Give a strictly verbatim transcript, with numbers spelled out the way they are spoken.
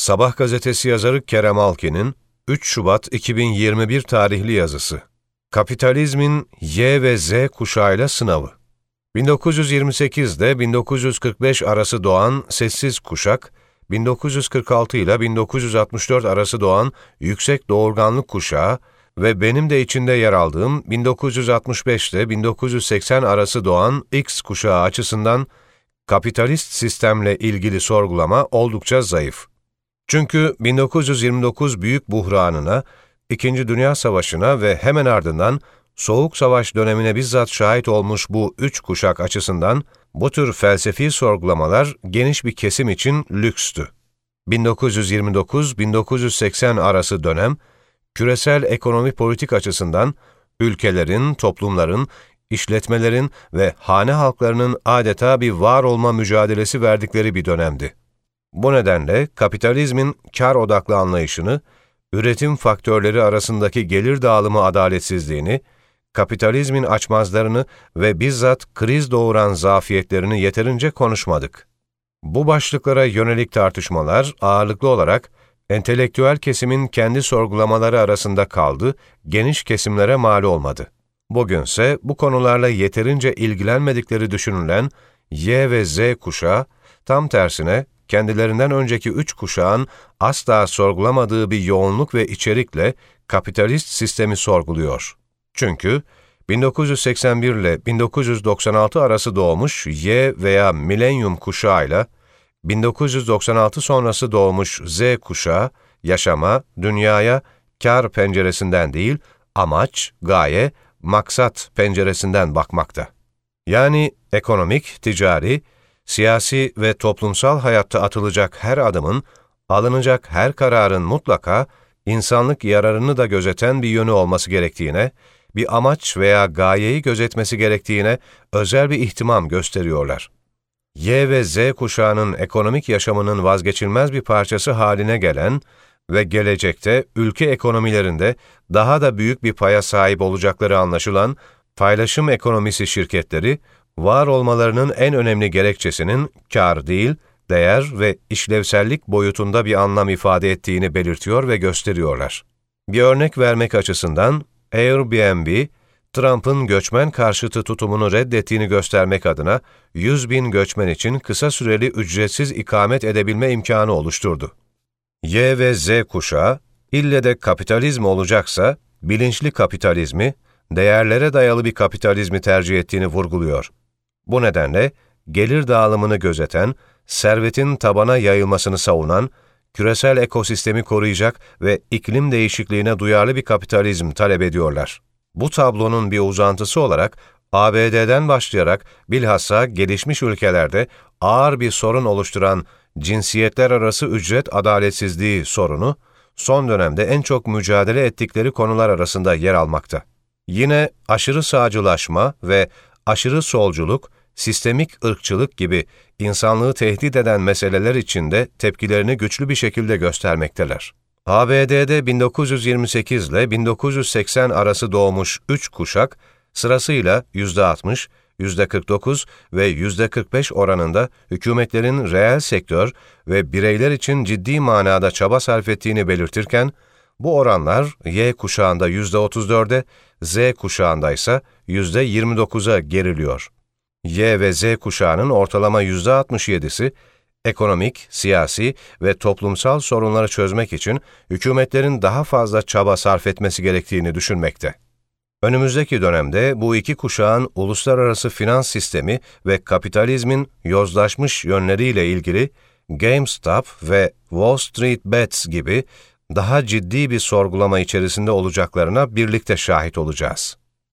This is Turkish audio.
Sabah gazetesi yazarı Kerem Alkin'in üç Şubat iki bin yirmi bir tarihli yazısı. Kapitalizmin Y ve Z kuşağıyla sınavı. bin dokuz yüz yirmi sekizde bin dokuz yüz kırk beş arası doğan sessiz kuşak, bin dokuz yüz kırk altı ile bin dokuz yüz altmış dört arası doğan yüksek doğurganlık kuşağı ve benim de içinde yer aldığım bin dokuz yüz altmış beşte bin dokuz yüz seksen arası doğan X kuşağı açısından kapitalist sistemle ilgili sorgulama oldukça zayıf. Çünkü bin dokuz yüz yirmi dokuz Büyük Buhranı'na, İkinci Dünya Savaşı'na ve hemen ardından Soğuk Savaş dönemine bizzat şahit olmuş bu üç kuşak açısından bu tür felsefi sorgulamalar geniş bir kesim için lükstü. bin dokuz yüz yirmi dokuz bin dokuz yüz seksen arası dönem, küresel ekonomi politik açısından ülkelerin, toplumların, işletmelerin ve hane halklarının adeta bir var olma mücadelesi verdikleri bir dönemdi. Bu nedenle kapitalizmin kar odaklı anlayışını, üretim faktörleri arasındaki gelir dağılımı adaletsizliğini, kapitalizmin açmazlarını ve bizzat kriz doğuran zafiyetlerini yeterince konuşmadık. Bu başlıklara yönelik tartışmalar ağırlıklı olarak entelektüel kesimin kendi sorgulamaları arasında kaldı, geniş kesimlere mal olmadı. Bugünse bu konularla yeterince ilgilenmedikleri düşünülen Y ve Z kuşağı, tam tersine kendilerinden önceki üç kuşağın asla sorgulamadığı bir yoğunluk ve içerikle kapitalist sistemi sorguluyor. Çünkü bin dokuz yüz seksen bir ile bin dokuz yüz doksan altı arası doğmuş Y veya milenyum kuşağıyla bin dokuz yüz doksan altı sonrası doğmuş Z kuşağı, yaşama, dünyaya kar penceresinden değil, amaç, gaye, maksat penceresinden bakmakta. Yani ekonomik, ticari, siyasi ve toplumsal hayatta atılacak her adımın, alınacak her kararın mutlaka insanlık yararını da gözeten bir yönü olması gerektiğine, bir amaç veya gayeyi gözetmesi gerektiğine özel bir ihtimam gösteriyorlar. Y ve Z kuşağının ekonomik yaşamının vazgeçilmez bir parçası haline gelen ve gelecekte ülke ekonomilerinde daha da büyük bir paya sahip olacakları anlaşılan paylaşım ekonomisi şirketleri, var olmalarının en önemli gerekçesinin kar değil, değer ve işlevsellik boyutunda bir anlam ifade ettiğini belirtiyor ve gösteriyorlar. Bir örnek vermek açısından, Airbnb, Trump'ın göçmen karşıtı tutumunu reddettiğini göstermek adına yüz bin göçmen için kısa süreli ücretsiz ikamet edebilme imkanı oluşturdu. Y ve Z kuşağı, ille de kapitalizm olacaksa, bilinçli kapitalizmi, değerlere dayalı bir kapitalizmi tercih ettiğini vurguluyor. Bu nedenle, gelir dağılımını gözeten, servetin tabana yayılmasını savunan, küresel ekosistemi koruyacak ve iklim değişikliğine duyarlı bir kapitalizm talep ediyorlar. Bu tablonun bir uzantısı olarak, A B D'den başlayarak bilhassa gelişmiş ülkelerde ağır bir sorun oluşturan cinsiyetler arası ücret adaletsizliği sorunu, son dönemde en çok mücadele ettikleri konular arasında yer almakta. Yine aşırı sağcılaşma ve aşırı solculuk, sistemik ırkçılık gibi insanlığı tehdit eden meseleler içinde tepkilerini güçlü bir şekilde göstermekteler. A B D'de bin dokuz yüz yirmi sekiz ile bin dokuz yüz seksen arası doğmuş üç kuşak, sırasıyla yüzde altmış, yüzde kırk dokuz ve yüzde kırk beş oranında hükümetlerin reel sektör ve bireyler için ciddi manada çaba sarf ettiğini belirtirken, bu oranlar Y kuşağında yüzde otuz dörde, Z kuşağında ise yüzde yirmi dokuza geriliyor. Y ve Z kuşağının ortalama yüzde altmış yedisi, ekonomik, siyasi ve toplumsal sorunları çözmek için hükümetlerin daha fazla çaba sarf etmesi gerektiğini düşünmekte. Önümüzdeki dönemde bu iki kuşağın uluslararası finans sistemi ve kapitalizmin yozlaşmış yönleriyle ilgili GameStop ve Wall Street Bets gibi daha ciddi bir sorgulama içerisinde olacaklarına birlikte şahit olacağız.